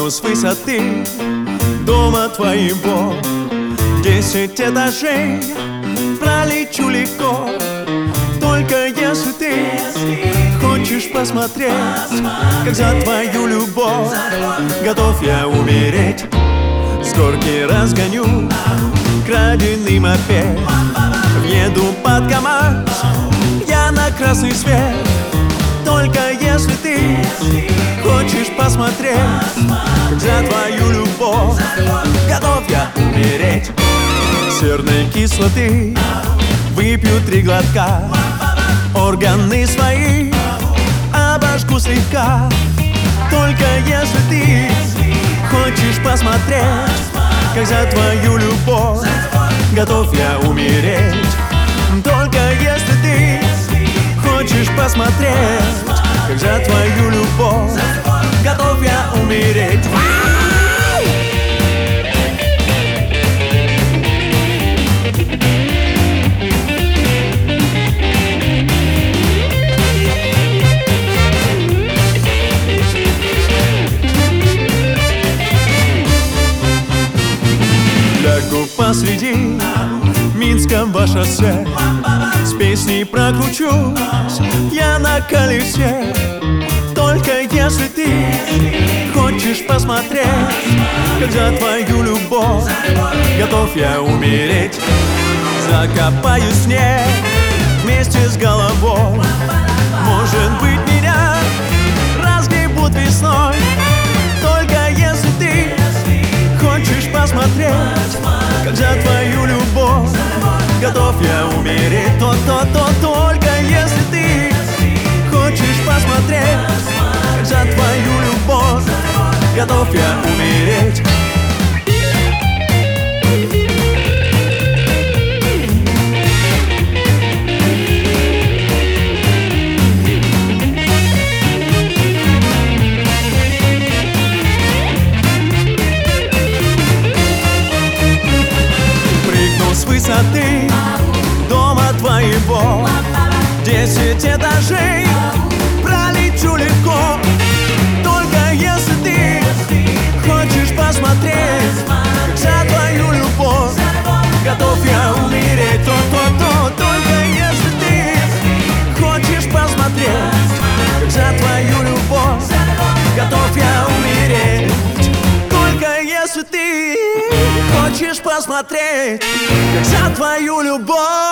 Прыгну с высоты дома твоего, 10 этажей, пролечу легко. Только если ты хочешь посмотреть, как за твою любовь готов я умереть. С горки разгоню краденый мопед, въеду под КамАЗ я на красный свет. Только если ты хочешь посмотреть, как за твою любовь готов я умереть. Серной кислоты выпью 3 глотка, органы свои обожгу слегка. Только если ты хочешь посмотреть, как за твою любовь готов я умереть. Только если ты хочешь посмотреть, как за твою любовь готов я умереть. Лягу посреди Минского шоссе, с песней прокручусь я на колесе. Только если ты хочешь посмотреть, как за твою любовь готов я умереть. Закопаю снег вместе с головой, может быть меня разгребут весной. Только если ты хочешь посмотреть, как за твою любовь готов я умереть. Только если ты хочешь посмотреть, как за твою любовь готов я умереть. С высоты дома твоего, 10 этажей, пролечу легко. Только если ты хочешь посмотреть, как за твою любовь готов я умереть. Только если ты хочешь посмотреть, как за твою любовь готов я умереть. Только если ты хочешь посмотреть, как за твою любовь